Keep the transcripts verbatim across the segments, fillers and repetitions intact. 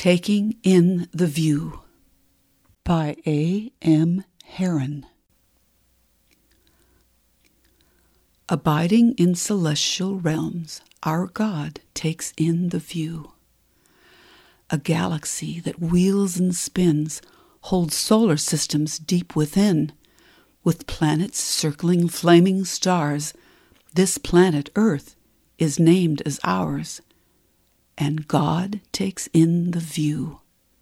Taking in the View by A M Heron. Abiding in celestial realms, our God takes in the view. A galaxy that wheels and spins holds solar systems deep within. With planets circling flaming stars, this planet Earth is named as ours. And God takes in the view.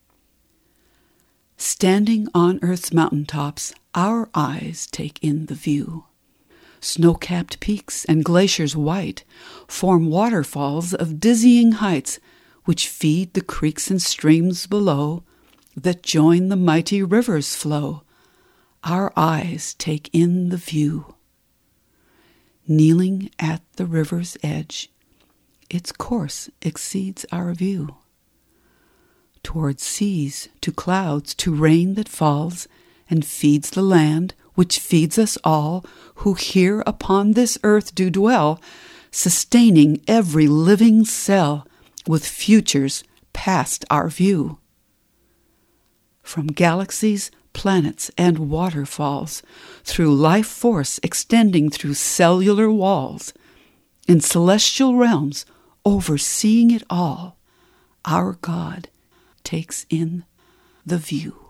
Standing on Earth's mountaintops, our eyes take in the view. Snow-capped peaks and glaciers white form waterfalls of dizzying heights, which feed the creeks and streams below that join the mighty river's flow. Our eyes take in the view. Kneeling at the river's edge, its course exceeds our view. Toward seas, to clouds, to rain that falls and feeds the land, which feeds us all, who here upon this earth do dwell, sustaining every living cell with futures past our view. From galaxies, planets, and waterfalls, through life force extending through cellular walls, in celestial realms, overseeing it all, our God takes in the view.